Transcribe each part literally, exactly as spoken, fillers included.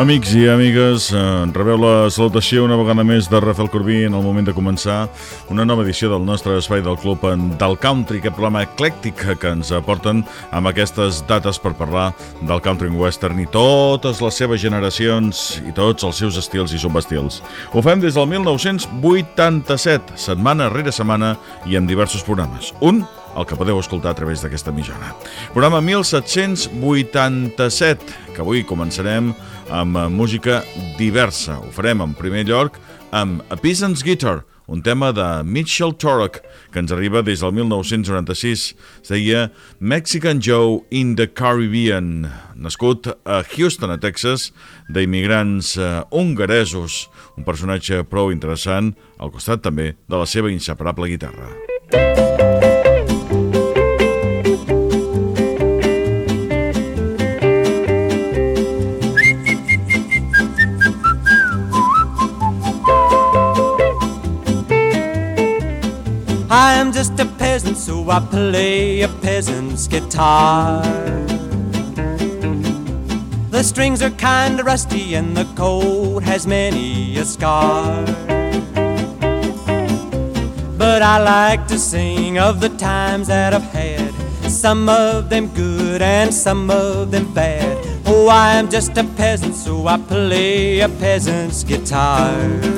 Amics i amigues, eh, rebeu la salutació una vegada més de Rafael Corbí en el moment de començar una nova edició del nostre espai del club del country, aquest programa eclèctic que ens aporten amb aquestes dates per parlar del country western i totes les seves generacions i tots els seus estils i subestils. Ho fem des del mil nou-cents vuitanta-set, setmana rere setmana i en diversos programes. Un, el que podeu escoltar a través d'aquesta emissora. Programa mil set-cents vuitanta-set, que avui començarem amb música diversa. Ho farem en primer lloc amb A Peasant's Guitar, un tema de Mitchell Turok, que ens arriba des del mil nou-cents noranta-sis. Es deia Mexican Joe in the Caribbean, nascut a Houston, a Texas, d'immigrants uh, hongaresos. Un personatge prou interessant, al costat també de la seva inseparable guitarra. I'm just a peasant, so I play a peasant's guitar. The strings are kinda rusty and the coat has many a scar. But I like to sing of the times that I've had, some of them good and some of them bad. Oh, I'm just a peasant, so I play a peasant's guitar.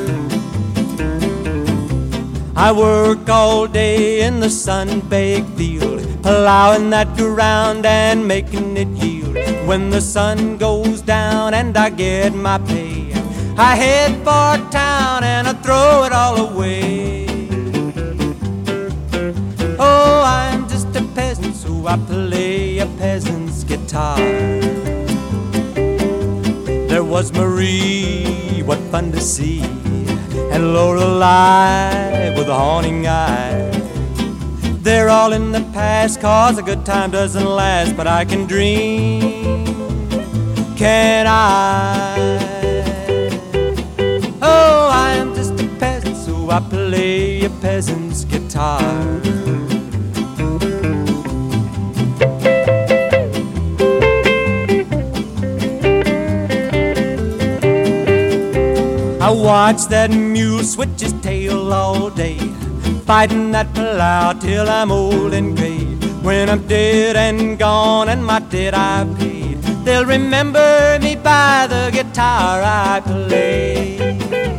I work all day in the sun-baked field, plowing that ground and making it yield. When the sun goes down and I get my pay, I head for town and I throw it all away. Oh, I'm just a peasant, so I play a peasant's guitar. There was Marie, what fun to see, and Lorelei with a haunting eye. They're all in the past, cause a good time doesn't last, but I can dream, can I? Oh, I'm just a peasant, so I play a peasant's guitar. I watch that mule switch his tail all day, fighting that plow till I'm old and gray. When I'm dead and gone and my debt I paid, they'll remember me by the guitar I play.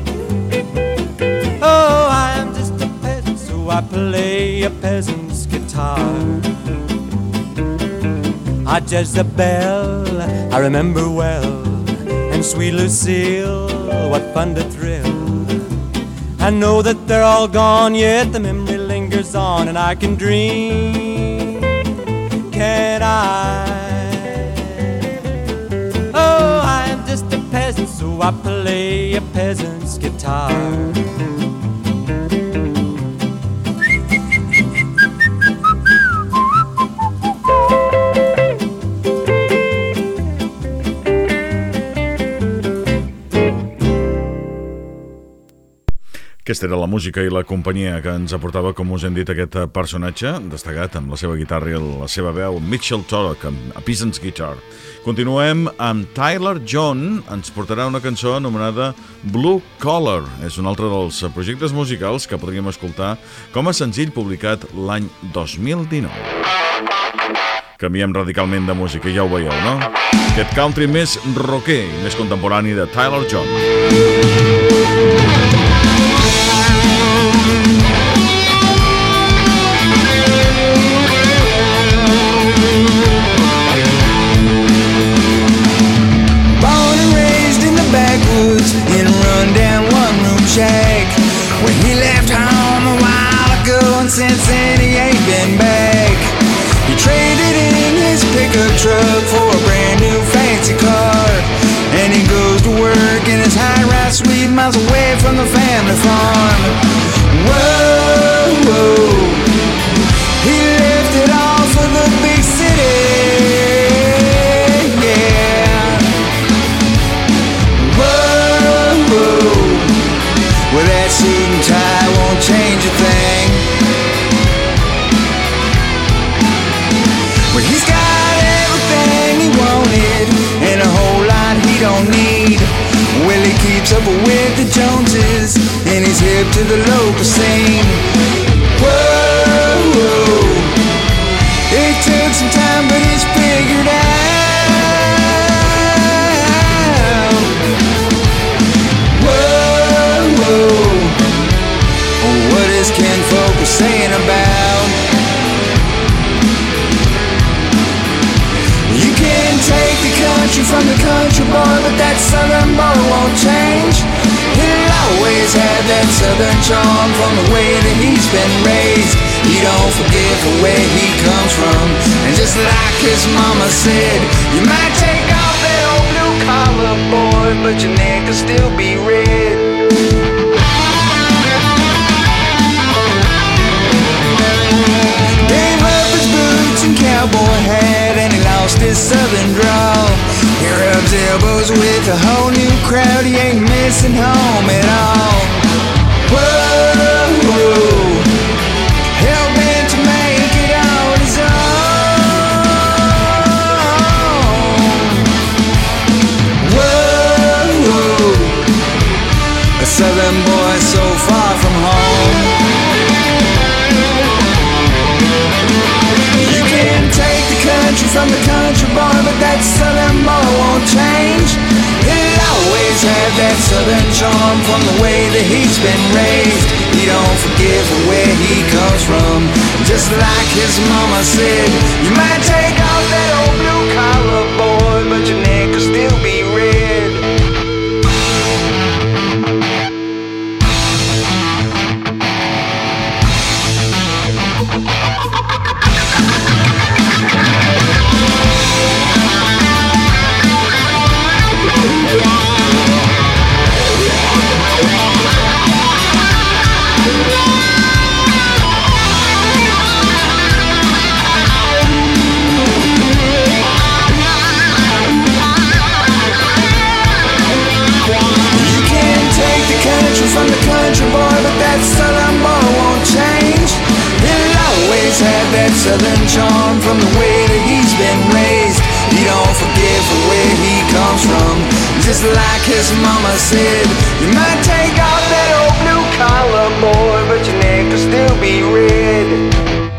Oh, I'm just a peasant, so I play a peasant's guitar. Ah, Jezebel, I remember well, and sweet Lucille, what fun to thrill. I know that they're all gone, yet the memory lingers on, and I can dream, can I? Oh, I'm just a peasant, so I play a peasant's guitar. Aquesta era la música i la companyia que ens aportava, com us hem dit, aquest personatge destacat amb la seva guitarra i la seva veu, Mitchell Turok, amb A Peasant's Guitar. Continuem amb Tyler John, ens portarà una cançó anomenada Blue Collar. És un altre dels projectes musicals que podríem escoltar com a senzill publicat l'any dos mil dinou. Canviem radicalment de música, ja ho veieu, no? Aquest country més rocker i més contemporani de Tyler John. In a rundown one-room shack, where he left home a while ago, and since then he ain't been back. He traded in his pickup truck for a brand new fancy car, and he goes to work in his high-rise suite miles away from the family farm. Whoa, whoa, he left it all for the big city. Well, that suit and tie won't change a thing. Well, he's got everything he wanted and a whole lot he don't need. keeps up with the Joneses, and he's hip to the local scene. Whoa, whoa. It took some time, but he's figured out. Whoa, whoa. What is Ken Folk saying about? You can take the country from the country boy, but that southern boy won't change. He'll always have that southern charm from the way that he's been raised. He don't forget for where he comes from, and just like his mama said, you might take off that old blue collar, boy, but your neck will still be red. Gave up his boots and cowboy hat, and he lost his southern drawl. He rubs elbows with a whole new crowd, he ain't missing home at all. Whoa, whoa. Hell-bent to make it on his own. Whoa, whoa. A southern boy so far from home. You can take the country from the country boy, but that southern boy won't change. He'll always have that southern charm from the way that he's been raised. He don't forget from where he comes from, just like his mama said. You might take off that old blue collar, boy, but your neck will still be red. From the country boy, but that southern boy won't change. He'll always have that southern charm from the way that he's been raised. He don't forget from where he comes from, just like his mama said. You might take off that old blue collar, boy, but your neck will still be red.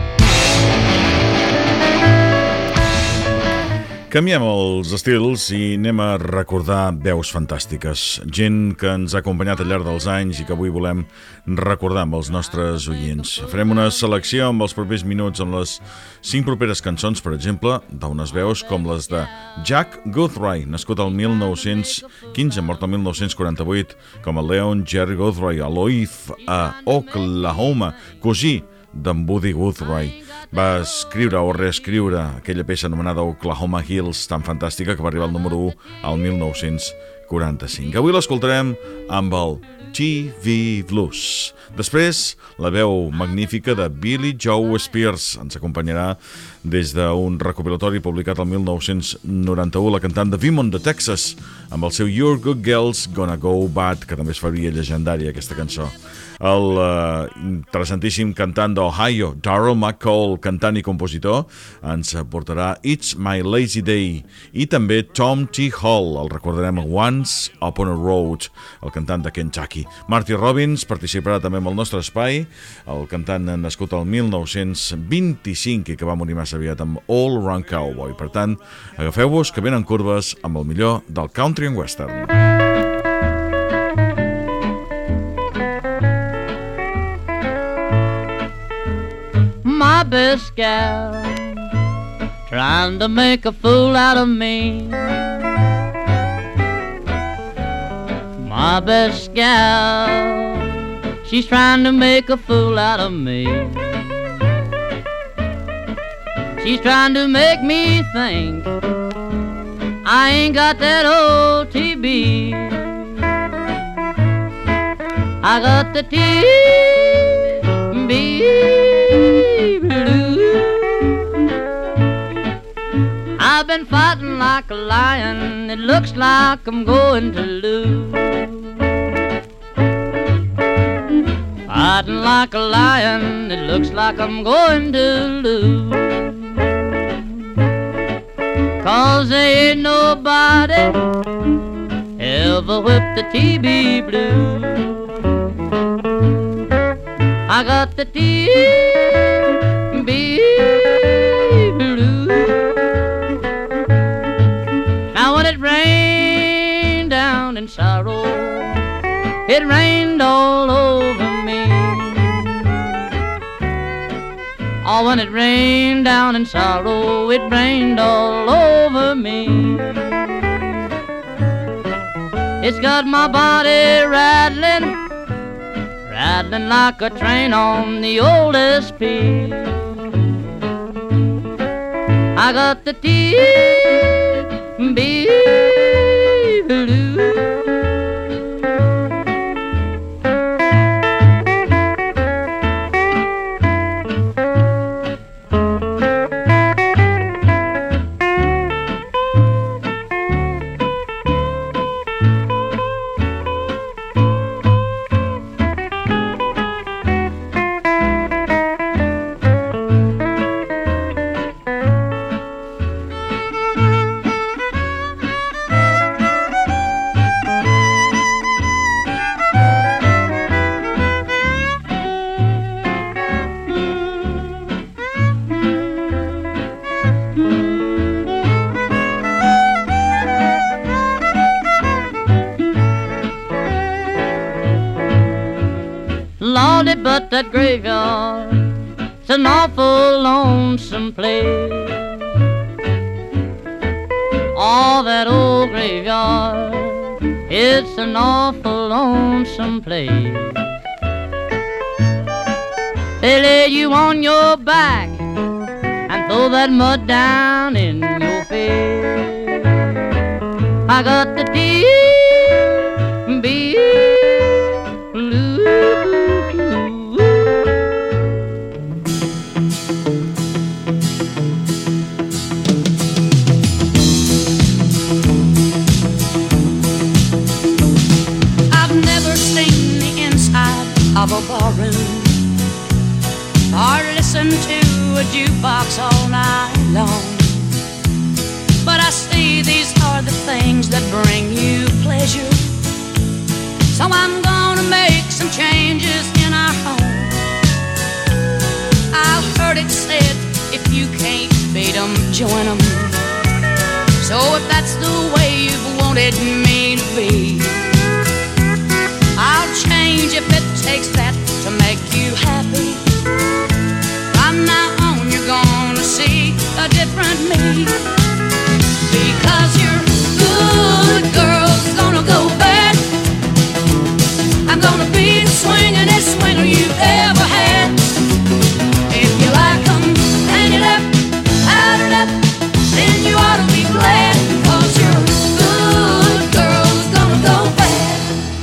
Canviem els estils i anem a recordar veus fantàstiques, gent que ens ha acompanyat al llarg dels anys i que avui volem recordar amb els nostres oients. Farem una selecció amb els propers minuts amb les cinc properes cançons, per exemple, d'unes veus com les de Jack Guthrie, nascut al mil nou-cents quinze, mort al mil nou-cents quaranta-vuit, com el Leon Jerry Guthrie, a Olathe, a Oklahoma, cosí d'en Buddy Guthrie. Va escriure o reescriure aquella peça anomenada Oklahoma Hills, tan fantàstica que va arribar al número u al mil nou-cents quaranta-cinc. Avui l'escoltarem amb el T V Blues. Després, la veu magnífica de Billy Joe Spears ens acompanyarà des d'un recopilatori publicat el mil nou-cents noranta-u, la cantant de Beaumont, de Texas, amb el seu Your Good Girl's Gonna Go Bad, que també es faria llegendària aquesta cançó. El uh, interessantíssim cantant d'Ohio, Darrell McCall, cantant i compositor, ens portarà It's My Lazy Day, i també Tom T. Hall, el recordarem Once Upon a Road, el cantant de Kentucky. Marty Robbins participarà també en el nostre espai, el cantant nascut al mil nou-cents vint-i-cinc i que va morir massa aviat amb All Around Cowboy. Per tant, agafeu-vos que venen curves amb el millor del country and western. My best gal trying to make a fool out of me. My best gal, she's trying to make a fool out of me. She's trying to make me think I ain't got that old T B. I got the T B blues. I've been fighting like a lion, it looks like I'm going to lose. Fighting like a lion, it looks like I'm going to lose. 'Cause there ain't nobody ever lover with the T B blues. I got the T B blues. Now when it rained down in sorrow, it rained all over me. Oh, when it rained down in sorrow, it rained all over me. It's got my body rattling, rattling like a train on the old S P. I got the T B blues. Lordy, but that graveyard's an awful lonesome place. Oh, that old graveyard, it's an awful lonesome place. They lay you on your back and throw that mud down in your face. I got the T B blues. Of a barroom, or listen to a jukebox all night long. But I see these are the things that bring you pleasure, so I'm gonna make some changes in our home. I've heard it said, if you can't beat 'em, join 'em. So if that's the way you've wanted me to be, I'll change if it takes that to make you happy. From now on you're gonna see a different me, because your good girl's gonna go bad. I'm gonna be the swingin'est swinger you've ever had. If you like 'em, hang it up, powder up, then you ought to be glad, cause your good girl's gonna go bad.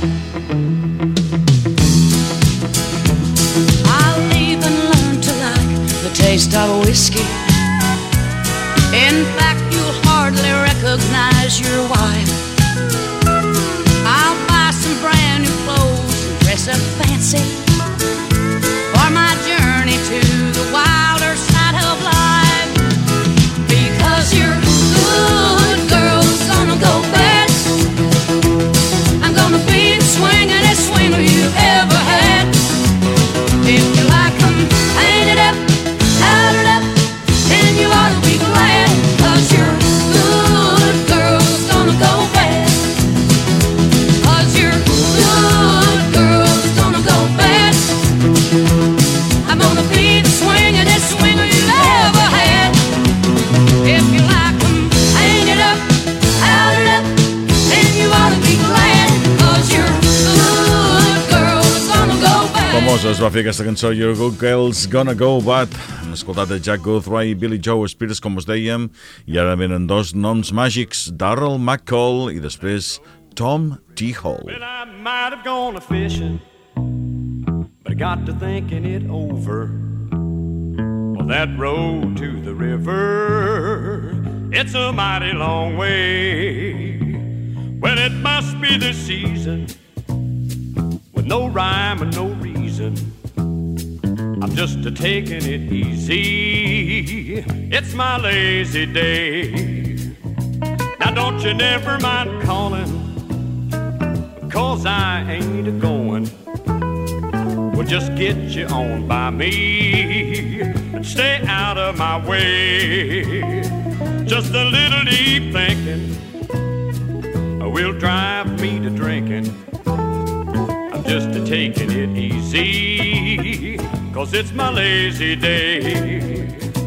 Taste of whiskey. In fact, you'll hardly recognize your wife. I'll buy some brand new clothes and dress up fancy for my journey to the wilder side of life, because your good girl's gonna go bad. I'm gonna be the swingin'est swinger you've ever had. If you like 'em, paint it up, powdered up, then you ought to be glad, cause your good girl's gonna go bad. Cause your good girl's gonna go bad. I'm gonna be the swingin'est swinger you ever had. If you like 'em, hang it up, powdered up, then you ought to be glad, cause your good girl's gonna go bad. Famosa es va fer aquesta cançó, Your Good Girl's Gonna Go Bad. Hem escoltat de Jack Guthrie i Billy Joe Spears, com us dèiem, i ara venen dos noms màgics, Darrell McCall i després Tom T. Hall. Well, I might have gone a fishing, but I got to thinking it over. Well, that road to the river, it's a mighty long way. Well, it must be the season with no rhyme and no reason. I'm just a taking it easy. It's my lazy day. Now don't you never mind calling. 'cause I ain't a-going. Well, just get you on by me and stay out of my way. Just a little deep thinking will drive me to drinking. I'm just a-taking it easy 'cause it's my lazy day.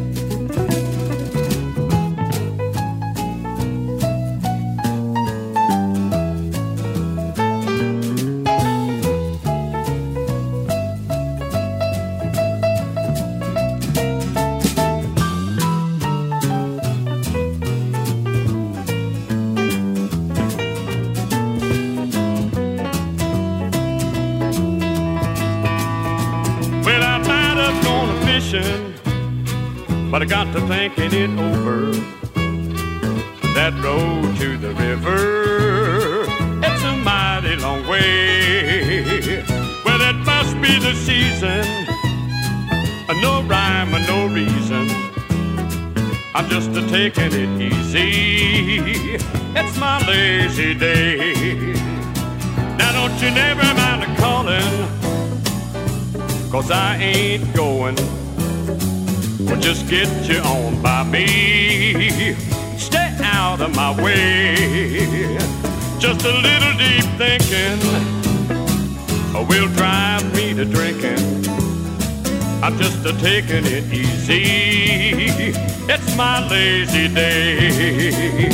But I got to thinking it over. That road to the river, it's a mighty long way. Well, it must be the season, no rhyme or no reason. I'm just a taking it easy. It's my lazy day. Now don't you never mind a calling, 'cause I ain't going. Well, just get you on by me. Stay out of my way. Just a little deep thinking will drive me to drinking. I'm just a taking it easy. It's my lazy day.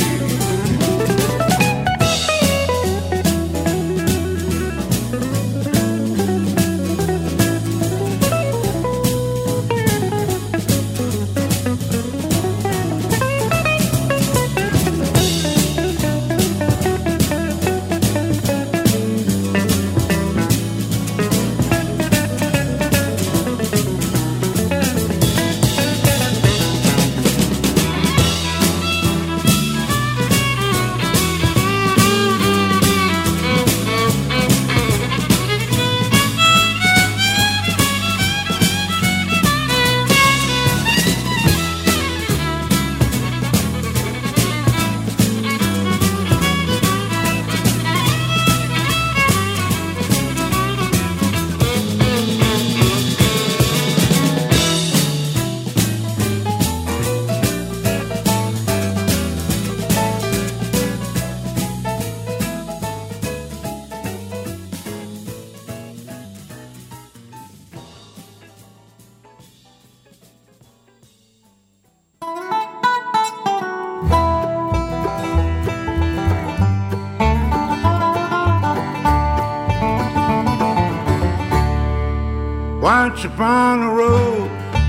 Once upon a road,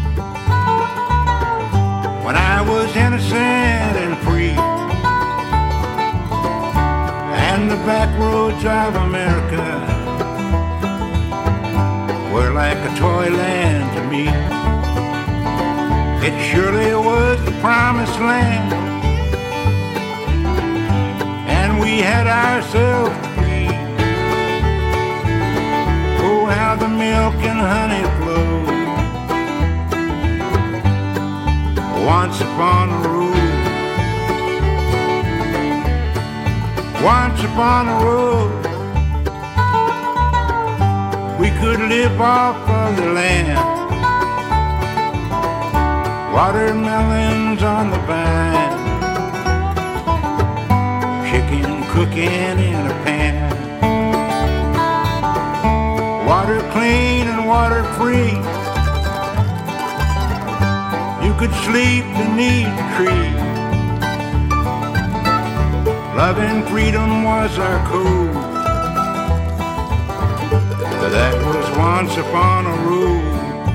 when I was innocent and free, and the back roads of America were like a toy land to me. It surely was the promised land, and we had ourselves to feed. Oh, how the milk and honey flowed. Once upon a road, once upon a road, we could live off of the land. Watermelons on the vine, chicken cooking in a pan. Water clean and water free, you could sleep beneath the tree. Love and freedom was our code, but that was once upon a road.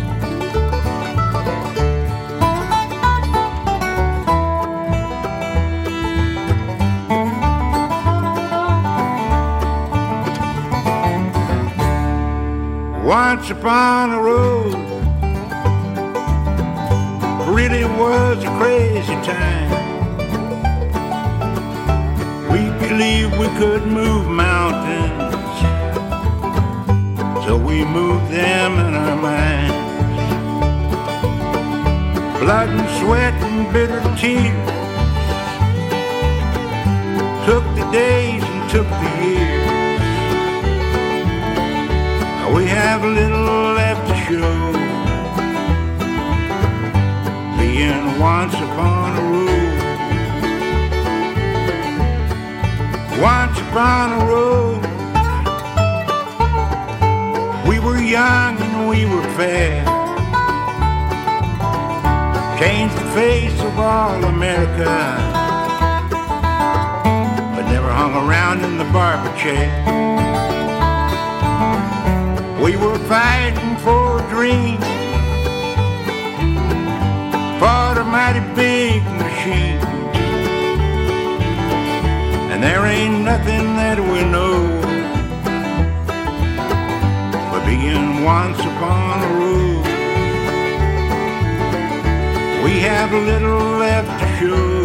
Once upon a road, really was a crazy time. We believed we could move mountains, so we moved them in our minds. Blood and sweat and bitter tears took the days and took the years. We have little left to show, being once upon a road. Once upon a road, we were young and we were fair, changed the face of all America, but never hung around in the barber chair. We were fighting for a dream, fought a mighty big machine, and there ain't nothing that we know but being once upon a road. We have a little left to show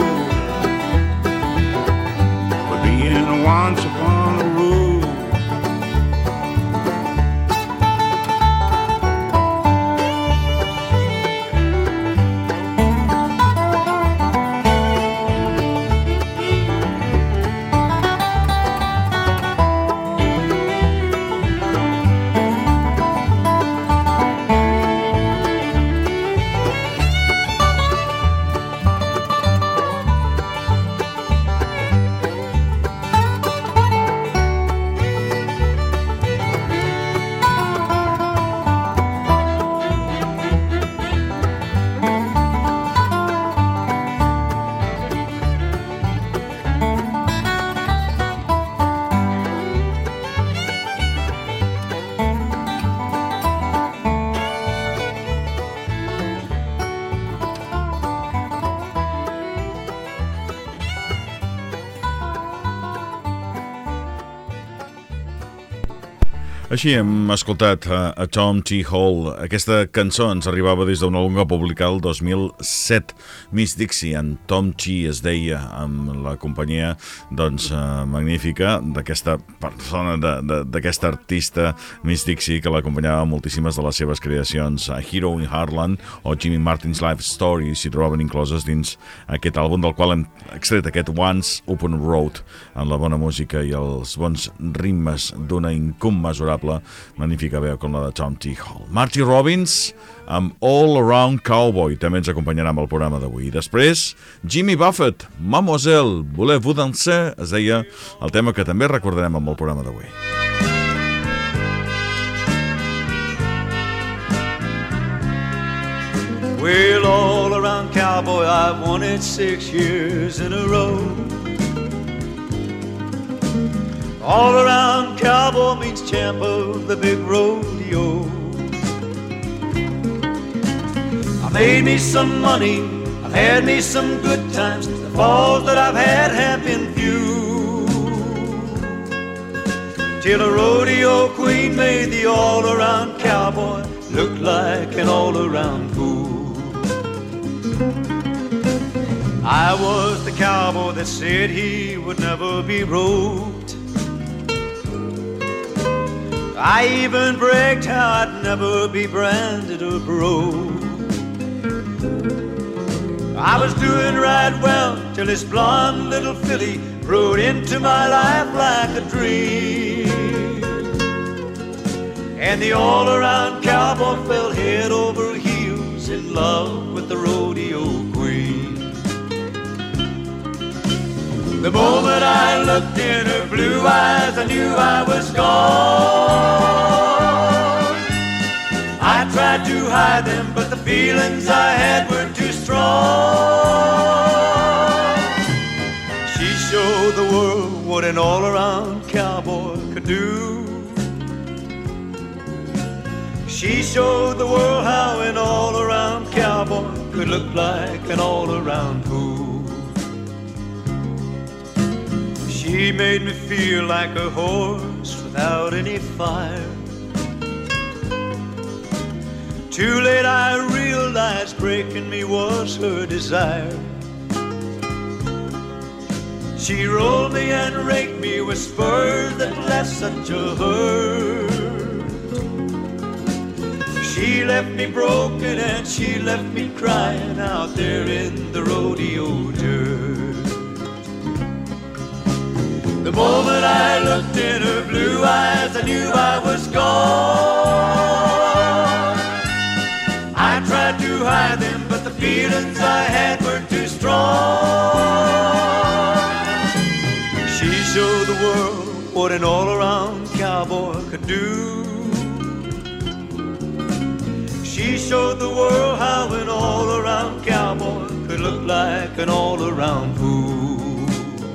but being once upon a road. Així hem escoltat a, a Tom T. Hall. Aquesta cançó ens arribava des d'una longa publicada el dos mil set. Miss Dixie, en Tom T. es deia, amb la companyia doncs, eh, magnífica d'aquesta persona, d'aquesta artista Miss Dixie, que l'acompanyava moltíssimes de les seves creacions. A Hero in Heartland o Jimmy Martin's Life Story s'hi trobaven incloses dins aquest àlbum, del qual hem extret aquest Once Upon a Road, amb la bona música i els bons ritmes d'una incommensurable magnífica veu com la de Tom T. Hall. Marty Robbins amb All Around Cowboy també ens acompanyarà amb el programa d'avui. Després, Jimmy Buffett, Mademoiselle, Voulez-vous danser? Es deia el tema que també recordarem amb el programa d'avui. Well, all around cowboy, I've won it six years in a row. All around cowboy means champ of the big rodeo. I made me some money, I've had me some good times. The falls that I've had have been few, till a rodeo queen made the all-around cowboy look like an all-around fool. I was the cowboy that said he would never be roped. I even bragged how I'd never be branded or broke. I was doing right well till this blonde little filly rode into my life like a dream, and the all-around cowboy fell head over heels in love with the rodeo queen. The moment I looked in her blue eyes, I knew I was gone. I tried to hide them, but the feelings I had were too strong. She showed the world what an all-around cowboy could do. She showed the world how an all-around cowboy could look like an all-around fool. She made me feel like a horse without any fire. Too late I realized breaking me was her desire. She rolled me and raked me with spurs that left such a hurt. She left me broken and she left me crying out there in the rodeo dirt. The moment I looked in her blue eyes, I knew I was gone. feelings I had were too strong. She showed the world what an all-around cowboy could do. She showed the world how an all-around cowboy could look like an all-around fool.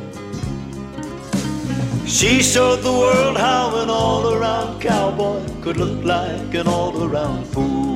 She showed the world how an all-around cowboy could look like an all-around fool.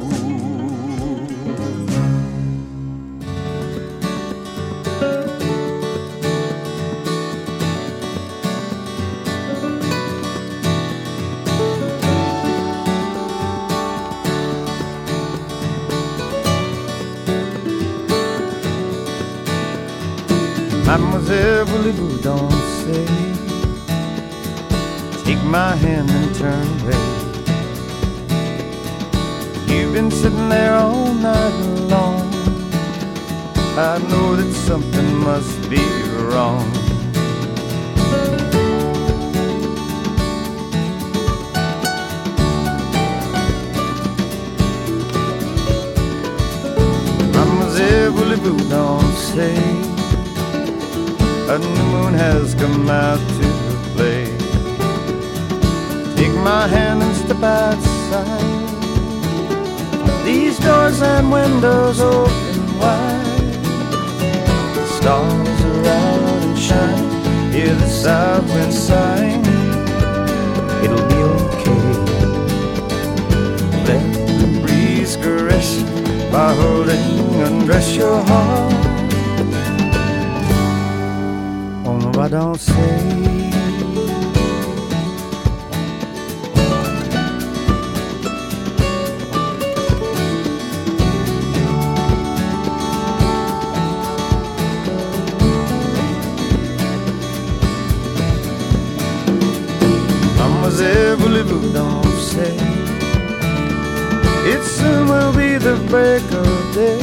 Mademoiselle Voulez-vous danser? Take my hand and turn away. You've been sitting there all night long. I know that something must be wrong. Mademoiselle Voulez-vous danser? A new moon has come out to play. Take my hand and step outside. These doors and windows open wide. The stars are out and shine. Hear the south wind sighing. It'll be okay. Let the breeze caress you by holding undress your heart. I don't say. Mademoiselle, voulez-vous danser? It soon will be the break of day.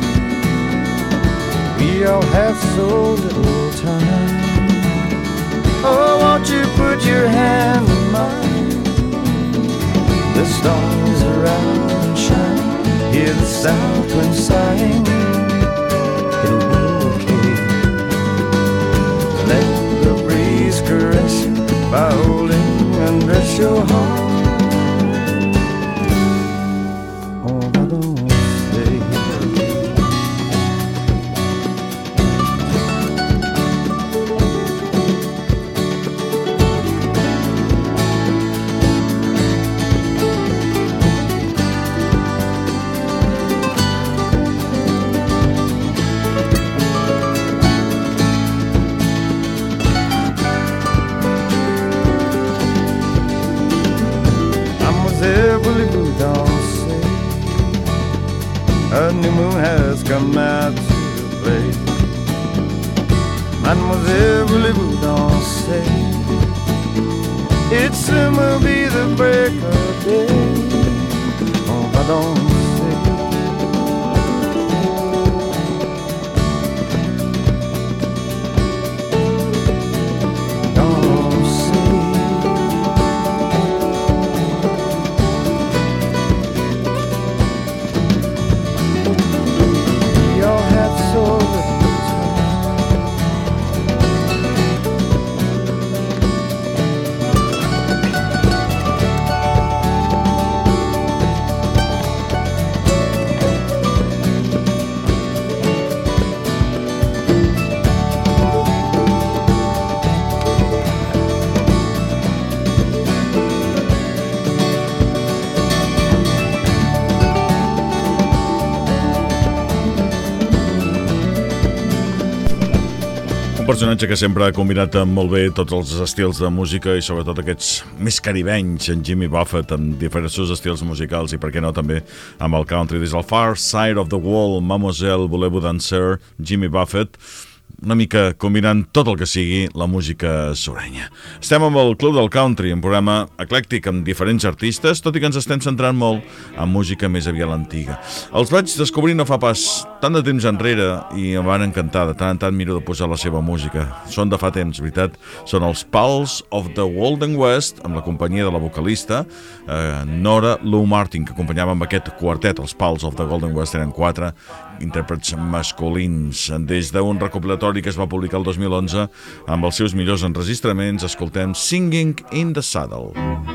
We all have so little time. Oh, won't you put your hand in mine? The stars are out and shine. Hear the south wind sighing. It'll be okay. Let the breeze caress you by holding and dress your heart. Oh, I don't say. Voulez-vous danser? A new moon has come out to play. Mademoiselle, voulez-vous danser? It soon will be the break of day. On va danser. Un personatge que sempre ha combinat molt bé tots els estils de música i sobretot aquests més caribenys, en Jimmy Buffett, amb diferents estils musicals i per què no també amb el country. Des del Far Side of the Wall, Mademoiselle, Voulez-vous danser, Jimmy Buffett, una mica combinant tot el que sigui la música sorenya. Estem amb el Club del Country, un programa eclèctic amb diferents artistes, tot i que ens estem centrant molt en música més aviat l'antiga. Els vaig descobrir no fa pas tant de temps enrere i em van encantar, de tant en tant miro de posar la seva música. Són de fa temps, veritat. Són els Pulse of the Golden West, amb la companyia de la vocalista eh, Nora Lou Martin, que acompanyava amb aquest quartet. Els Pulse of the Golden West eren quatre intèrprets masculins. Des d'un recopilatori que es va publicar el dos mil onze amb els seus millors enregistraments, escoltem Singing in the Saddle.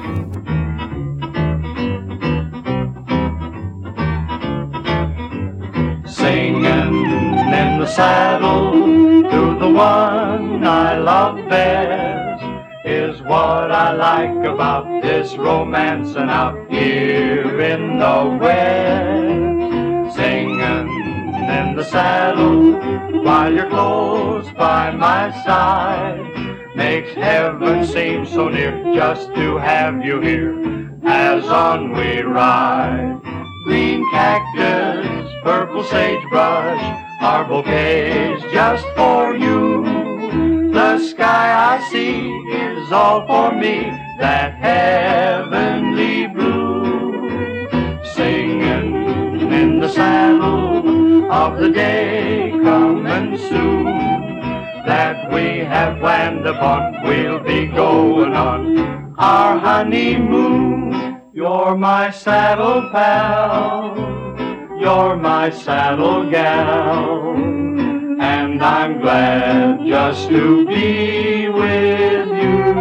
Singing in the saddle to the one I love best is what I like about this romancing out here in the West. Singing in the saddle while you're close by my side makes heaven seem so near just to have you here as on we ride. Green cactus, purple sagebrush, our bouquets just for you. The sky I see is all for me, that heavenly blue. Singing in the saddle of the day coming soon, that we have planned upon, we'll be going on our honeymoon. You're my saddle pal, you're my saddle gal, and I'm glad just to be with you.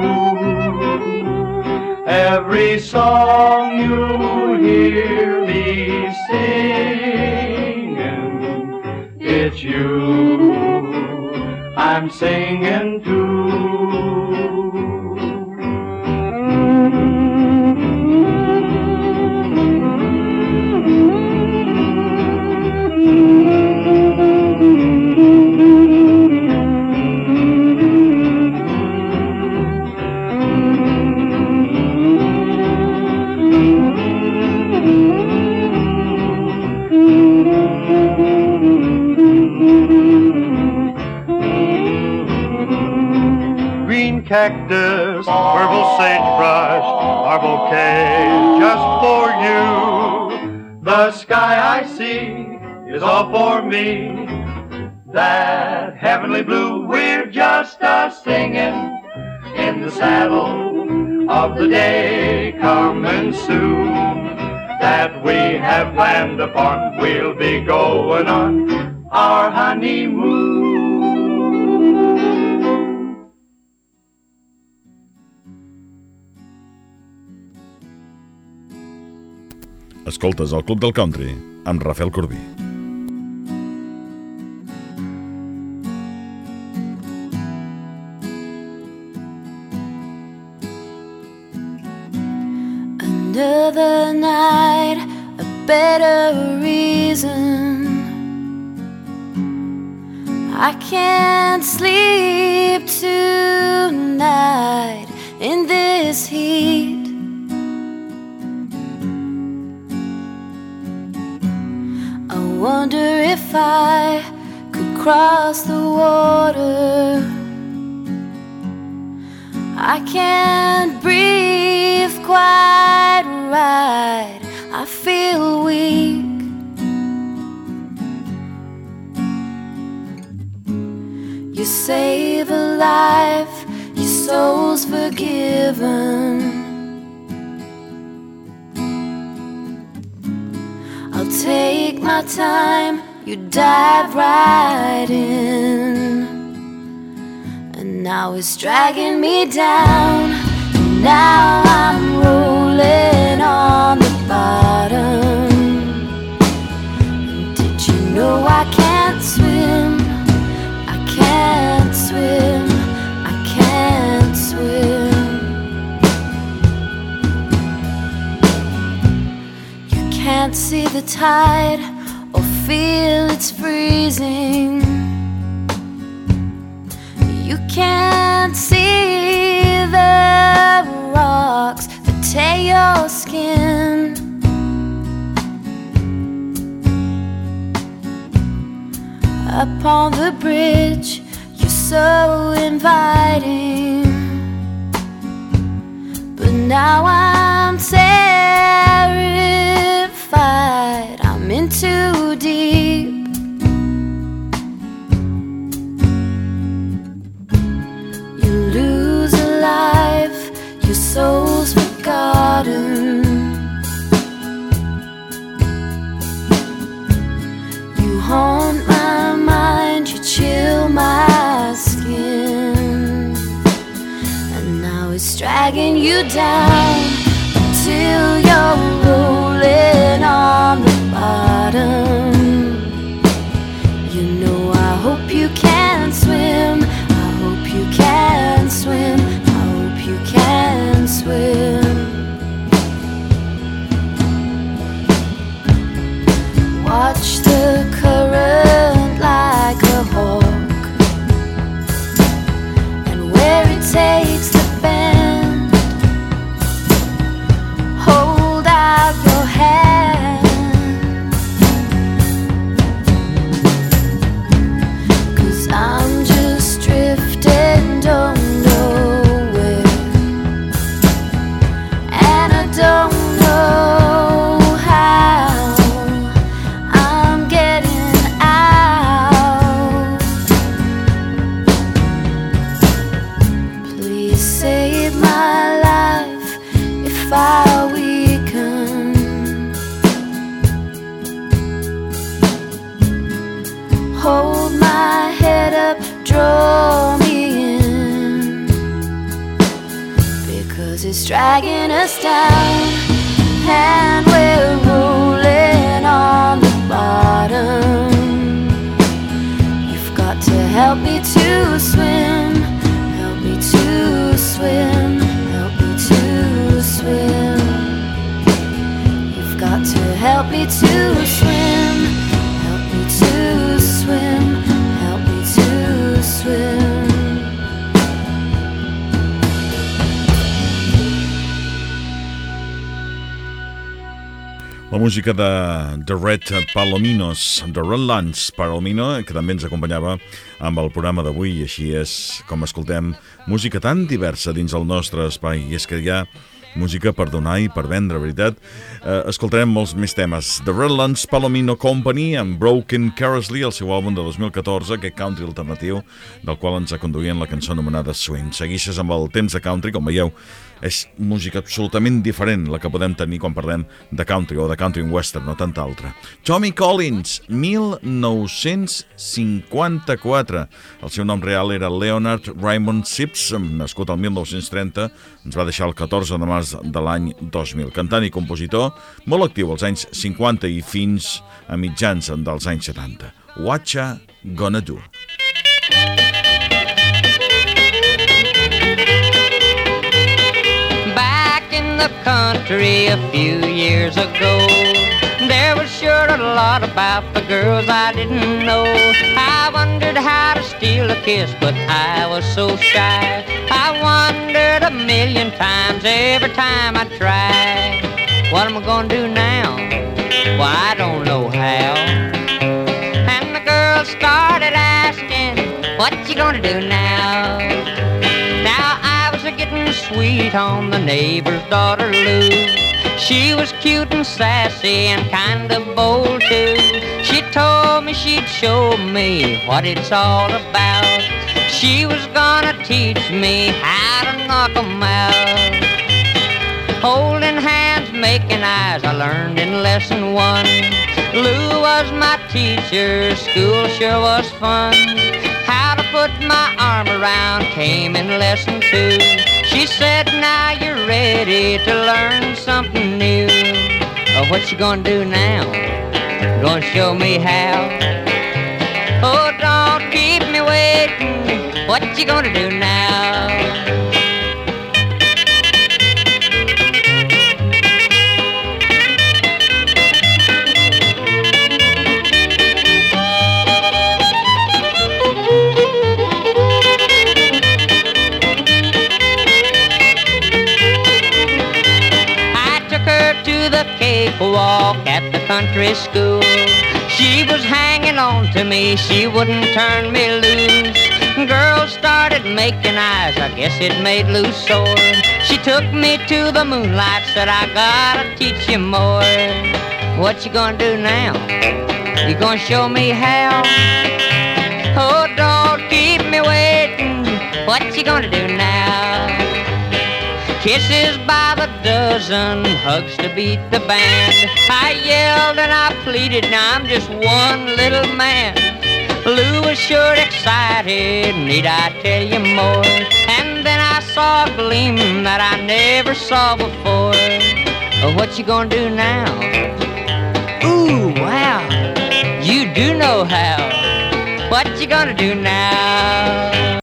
Every song you hear me singing, it's you I'm singing to. Cactus, purple sagebrush, our bouquet just for you. The sky I see is all for me, that heavenly blue. We're just a singing in the saddle of the day coming soon, that we have planned upon. We'll be going on our honeymoon. Escoltes el Club del Country amb Rafael Corbí. Another night, a better reason. I can't sleep tonight in this heat. I wonder if I could cross the water. I can't breathe quite right, I feel weak. You save a life, your soul's forgiven. I'll take my time, you dive right in. And now it's dragging me down, and now I'm rolling on the bottom. And did you know I can't swim? I can't swim, I can't swim. You can't see the tide or feel it's freezing. You can't see the rocks that tear your skin. Up on the bridge, you're so inviting, but now I'm terrified. I'm in too deep. you down till you're rolling on the bottom. You know I hope you can swim, I hope you can swim, I hope you can swim. Watch the current like a hawk, and where it takes to bend, hold out your hand. 'Cause I'm just drifting, don't know where, and I don't know how I'm getting out. Please save my life if I weaken. Hold my head up, draw me in, because it's dragging us down, and we're rolling on the bottom. You've got to help me to swim, help me to swim, help me to swim. You've got to help me to swim, help me to swim, help me to swim. La música de The Red Palominos, The Redlands Palomino, que també ens acompanyava amb el programa d'avui, i així és com escoltem música tan diversa dins el nostre espai. I és que hi ha música per donar i per vendre, veritat. Eh, escoltarem molts més temes. The Redlands Palomino Company amb Broken Carelessly, el seu àlbum de dos mil catorze, aquest country alternatiu del qual ens aconduïen la cançó anomenada Swing. Seguixes amb el temps de country, com veieu, és música absolutament diferent la que podem tenir quan parlem de country o de country and western, no tanta altra. Tommy Collins, mil nou-cents cinquanta-quatre. El seu nom real era Leonard Raymond Simpson, nascut el mil nou-cents trenta, ens va deixar el catorze de març de l'any dos mil. Cantant i compositor, molt actiu als anys cinquanta i fins a mitjans dels anys setanta. Whatcha Gonna Do? The country a few years ago, there was sure a lot about the girls I didn't know. I wondered how to steal a kiss, but I was so shy. I wondered a million times every time I tried. What am I gonna do now? Well, I don't know how. And the girls started asking, what you gonna do now? Now I was getting sweet on the neighbor's daughter Lou. She was cute and sassy and kind of bold too. She told me she'd show me what it's all about. She was gonna teach me how to knock 'em out. Holding hands, making eyes, I learned in lesson one. Lou was my teacher, school sure was fun. How to put my arm around came in lesson two. She said, now you're ready to learn something new. Oh, what you gonna do now? Gonna show me how? Oh, don't keep me waiting. What you gonna do now? The cakewalk at the country school. She was hanging on to me, she wouldn't turn me loose. Girls started making eyes, I guess it made Lou sore. She took me to the moonlight, said I gotta teach you more. What you gonna do now? You gonna show me how? Oh, don't keep me waiting. What you gonna do now? Kisses by the dozen, hugs to beat the band. I yelled and I pleaded, now I'm just one little man. Lou was sure excited, need I tell you more? And then I saw saw a gleam that I never saw before. Oh, what you gonna do now? Ooh, wow, you do know how. What you gonna do now?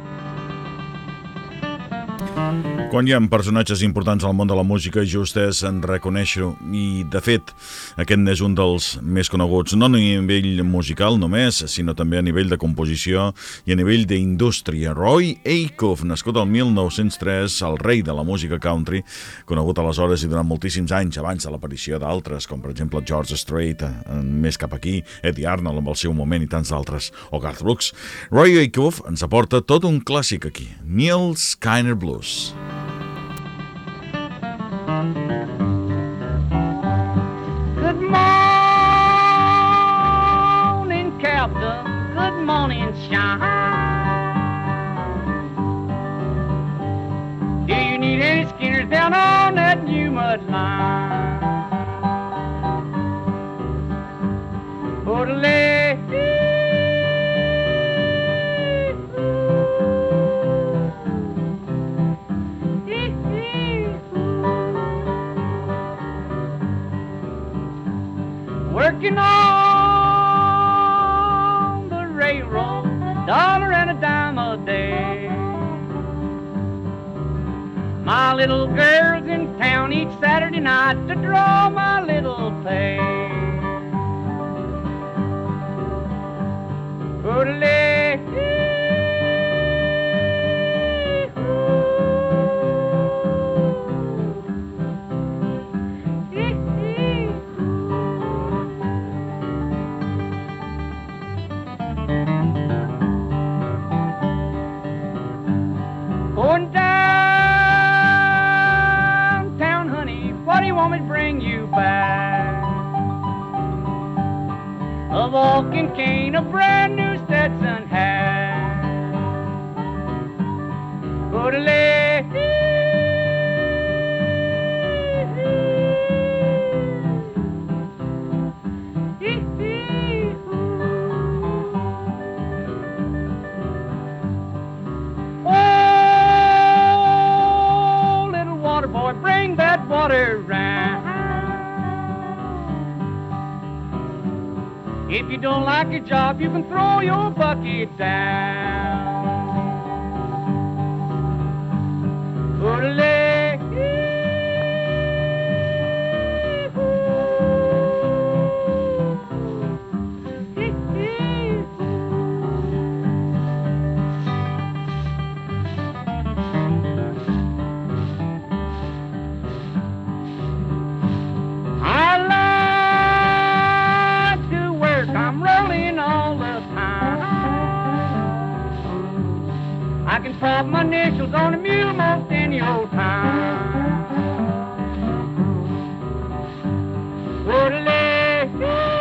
Quan hi ha personatges importants al món de la música, just és en reconèixer-ho, i de fet aquest n'és un dels més coneguts, no a nivell musical només, sinó també a nivell de composició i a nivell d'indústria. Roy Acuff, nascut el mil nou-cents tres, el rei de la música country, conegut aleshores i durant moltíssims anys abans de l'aparició d'altres, com per exemple George Strait, més cap aquí, Eddie Arnold amb el seu moment i tants d'altres, o Garth Brooks. Roy Acuff ens aporta tot un clàssic aquí, Neil Skinner Blues. Good morning, Captain. Good morning, Sean. Do you need any Skinners down on that new mud line? Orderly. Working on the railroad, dollar and a dime a day. My little girl's in town each Saturday night to draw my little pay. Oodalay. Going downtown, honey, what do you want me to bring you back? A walking cane, a brand new Stetson hat. Oodalay. Bring that water round. If you don't like your job, you can throw your bucket down. Oodalay. I can prop my initials on a mule most any old time. Oodalay.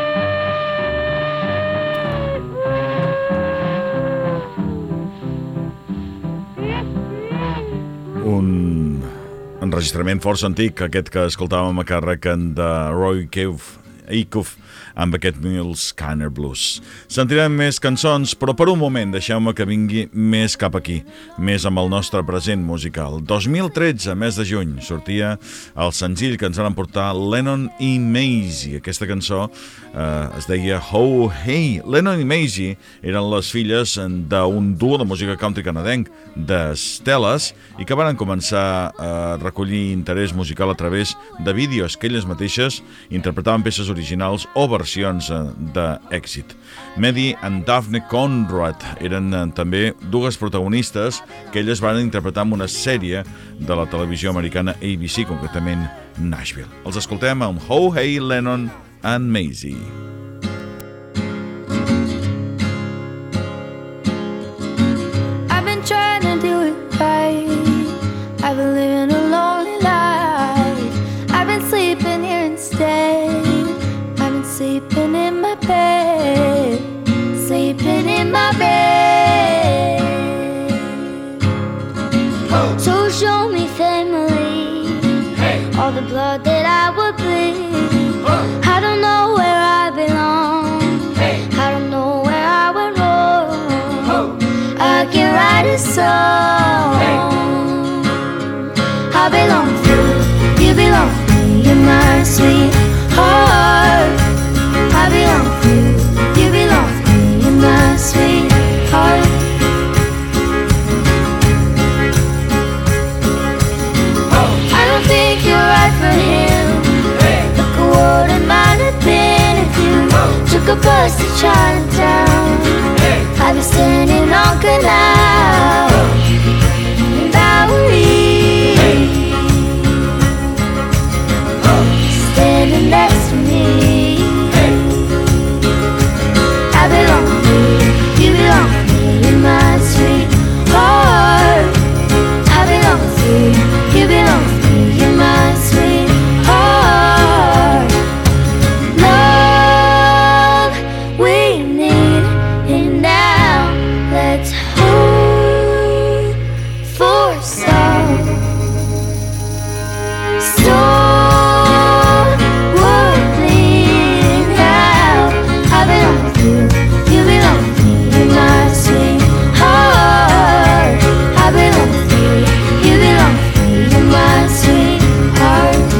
Un enregistrament força antic, aquest que escoltàvem a càrrec de Roy Acuff, amb aquest Neil Skinner Blues. Sentirem més cançons, però per un moment deixeu-me que vingui més cap aquí, més amb el nostre present musical. dos mil tretze, mes de juny, sortia el senzill que ens van portar Lennon i Maisie. Aquesta cançó eh, es deia Ho Hey. Lennon i Maisie eren les filles d'un duo de música country canadenc, de Stellas, i que van començar a recollir interès musical a través de vídeos que elles mateixes interpretaven peces originals o versions d'èxit. Maddie and Daphne Conrad eren també dues protagonistes que elles van interpretar en una sèrie de la televisió americana A B C, concretament Nashville. Els escoltem amb Ho Hey Lennon and Maisie. I've been trying to do it right. I've been living a lonely life. I've been sleeping here instead. Sleeping in my bed, sleeping in my bed. Oh. So show me family, hey. All the blood that I would bleed. Oh. I don't know where I belong, hey. I don't know where I went wrong. Oh. I can write a song. Hey. belong with me, you're my sweetheart. I belong with you, you belong with me, you're my sweetheart. I don't think you're right for him. Look at what it might have been if you took a bus to Chinatown. I'd be standing on Canal in Bowery, standing next to me. I belong with you, you belong with me, you're my sweetheart. I belong with you, you belong with me, you're my sweetheart. Love, we need it now. Let's hope for some storm we're bleeding out. I belong with you, you belong with me, you're my sweetheart. I belong with you, you belong with me, you're my sweetheart.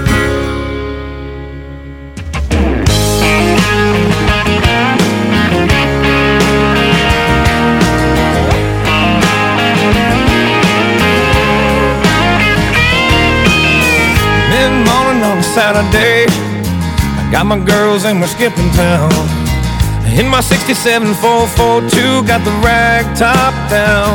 Mid-morning on a Saturday, I got my girls and we're skipping town. In my sixty-seven four forty-two, got the rag top down.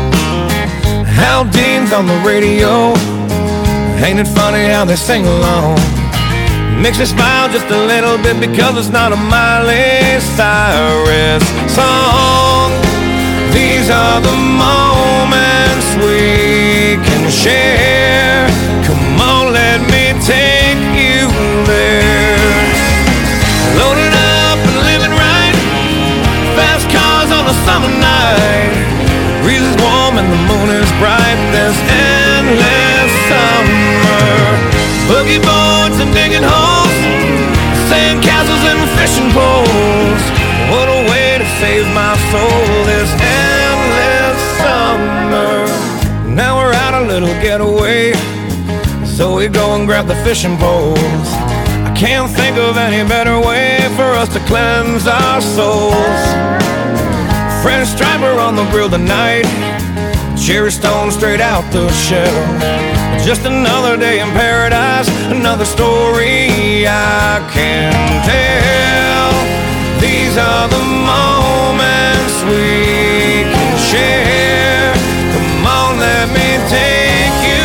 Hal Dean's on the radio, ain't it funny how they sing along? Makes me smile just a little bit because it's not a Miley Cyrus song. These are the moments we can share. Come on, let me take you there. Loaded up and living right, fast cars on a summer night. Breeze is warm and the moon is bright. There's endless summer. Boogie boards and digging holes, sand castles and fishing poles. What a way to save my soul, this endless summer. Now we're out a little getaway, so we go and grab the fishing poles. I can't think of any better way for us to cleanse our souls. French striper on the grill tonight, cherry stone straight out the shell. Just another day in paradise, another story I can tell. These are the moments we can share. Come on, let me take you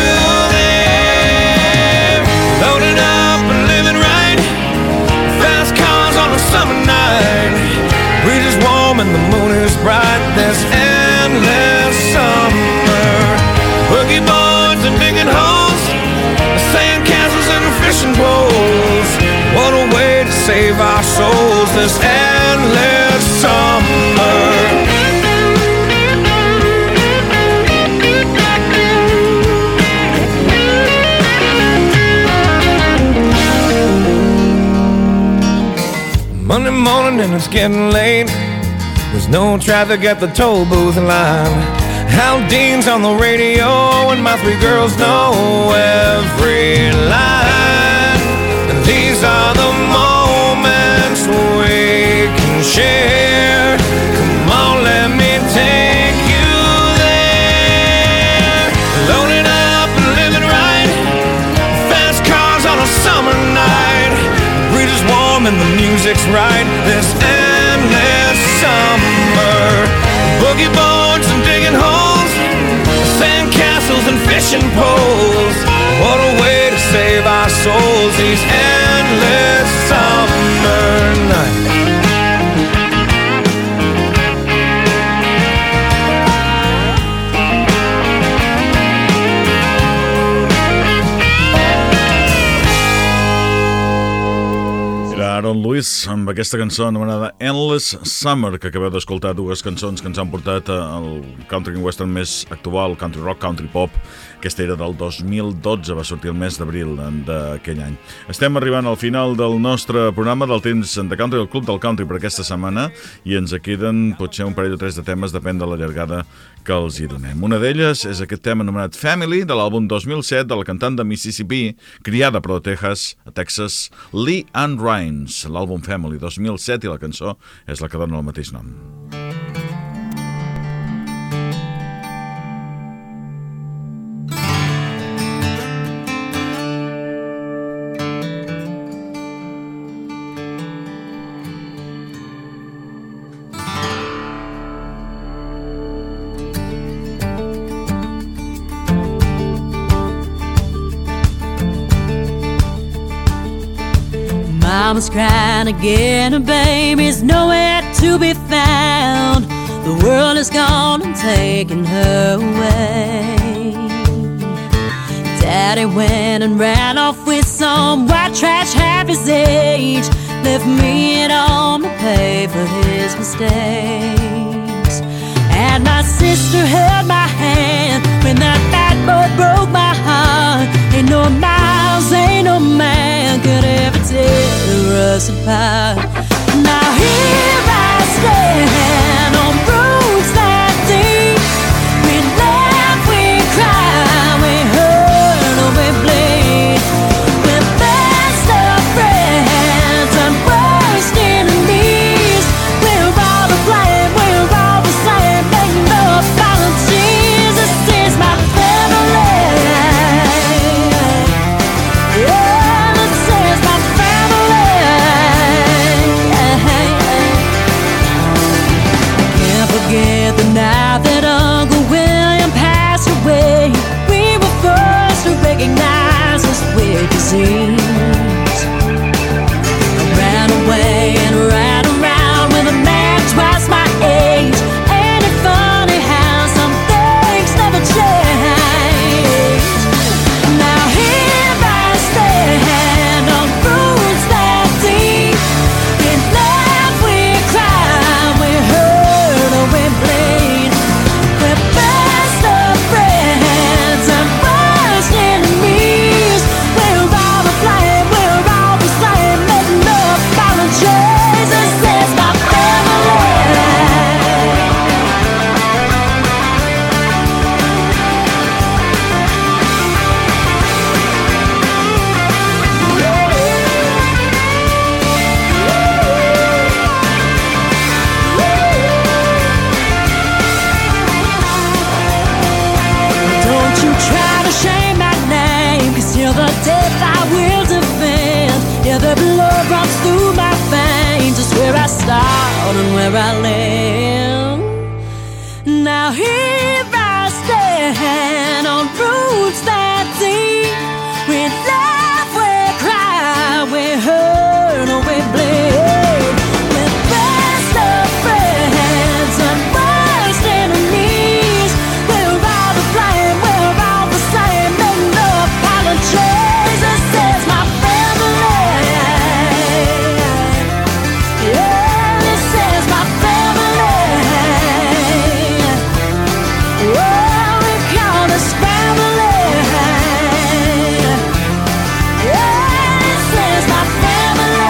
there. Loaded up and living right, fast cars on a summer night. Breeze is warm and the moon is bright. There's endless summer. Boogie boards and digging holes, sand castles and fishing poles. What a way to save our souls, this endless summer. Monday morning and it's getting late. There's no traffic at the toll booth line. Hal Dean's on the radio and my three girls know every line. And these are the moments we can share. Come on, let me take you there. Loaded up and living right, fast cars on a summer night. Breeze is warm and the music's right. This endless summer. Boogie boards and digging holes, sand castles and fishing poles. What a way to save our souls, these endless summer nights. Aaron Lewis amb aquesta cançó anomenada Endless Summer, que acabeu d'escoltar, dues cançons que ens han portat al country and western més actual, country rock, country pop, Aquesta era del dos mil dotze, va sortir el mes d'abril d'aquell any. Estem arribant al final del nostre programa del temps de country, del Club del Country per aquesta setmana, i ens queden potser un parell o tres de temes, depèn de la llargada que els hi donem. Una d'elles és aquest tema anomenat Family, de l'àlbum dos mil set, de la cantant de Mississippi, criada però a Texas, a Texas, Lee Ann Rimes. L'àlbum Family dos mil set i la cançó és la que dona el mateix nom. Mama's crying again, her baby's nowhere to be found. The world has gone and taken her away. Daddy went and ran off with some white trash half his age. Left me at home to pay for his mistakes. And my sister held my hand when that bad boy broke my heart. Ain't no miles, ain't no man could ever tear us apart. Now here I stand on roads that deep. We laugh, we cry, we hurt or we bleed. We're best of friends and worst enemies. We're all to blame, we're all the same. Make no apologies, this is my family. Yeah, this is my family. Can't forget the night that Uncle William passed away. We were first to recognize this weird disease. I ran away and ran around with a man twice my age. Ain't it funny how some things never change? Now here I stand on roads that deep. We laugh, we cry, we hurt or we bleed. We're best of friends and worst enemies. We're all to blame, we're all the same. Make no apologies, this is my family. Don't you try to shame my name, 'cause till the death I will defend. Yeah, the blood runs through my veins. It's where I start and where I live. Now here I stand on roots that deep. We laugh, we cry, we hurt or we bleed. We're best of friends and worst enemies. We're all to blame, we're all the same. Make no apologies, this is my family. Yeah, this is my family. Oh, we call this family. Yeah, this is my family.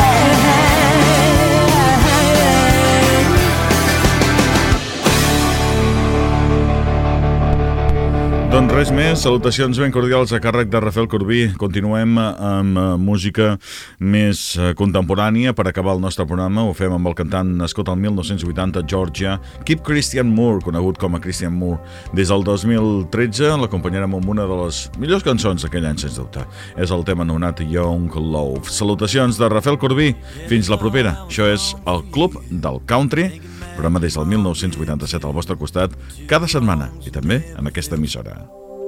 Doncs res més, salutacions ben cordials a càrrec de Rafael Corbí. Continuem amb uh, música més uh, contemporània per acabar el nostre programa. Ho fem amb el cantant nascut al mil nou-cents vuitanta a Georgia, Kip Christian Moore, conegut com a Christian Moore. Des del dos mil tretze l'acompanyarem amb una de les millors cançons d'aquell any, sens dubte. És el tema anomenat Young Love. Salutacions de Rafael Corbí. Fins la propera. Això és el Club del Country, programa des del mil nou-cents vuitanta-set al vostre costat, cada setmana, i també en aquesta emissora.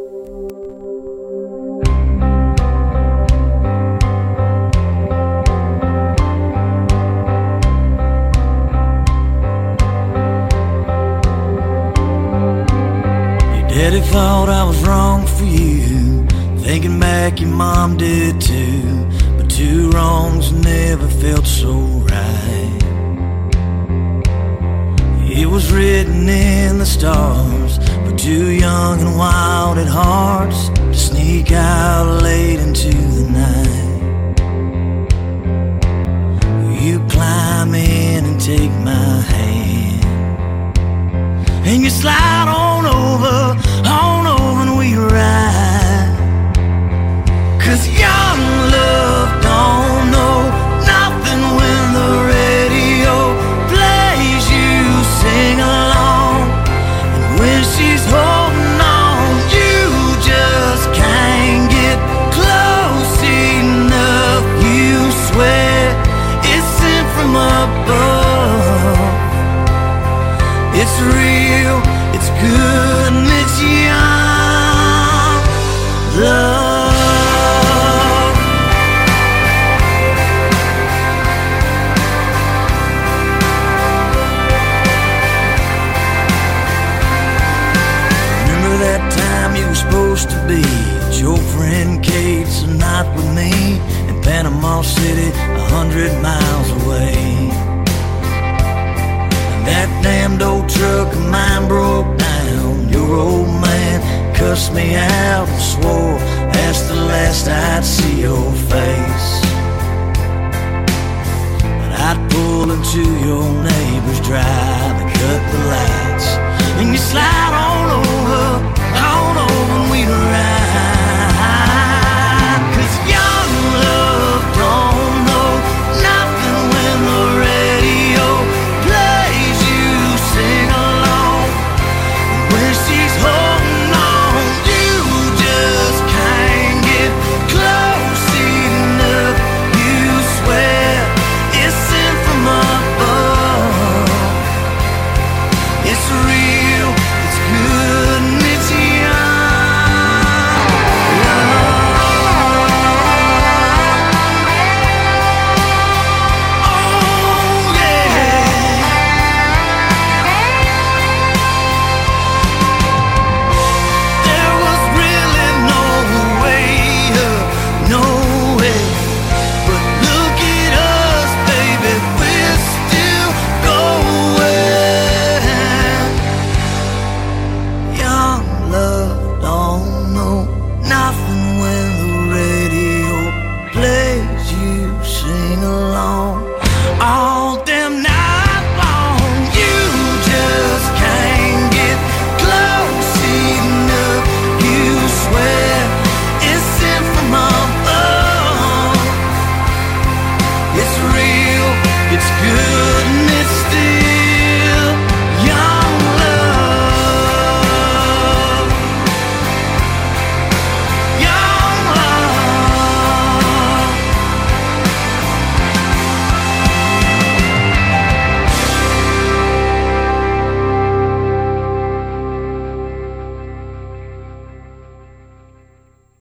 Daddy thought I was wrong for you. Thinking back, your mom did too. But two wrongs never felt so right. It was written in the stars We're too young and wild at hearts to sneak out late into the night. You climb in and take my hand, and you slide on over, on over and we ride. 'Cause young love don't know nothing when the radio plays. You sing along, and when she's holding on, you just can't get close enough. You swear it's sent from above. It's real, it's good, and it's young love. Remember that time you were supposed to be at your friend Kate's a night with me in Panama City, a hundred miles away. That damned old truck of mine broke down. Your old man cussed me out and swore that's the last I'd see your face. But I'd pull into your neighbor's drive and cut the lights, and you slide on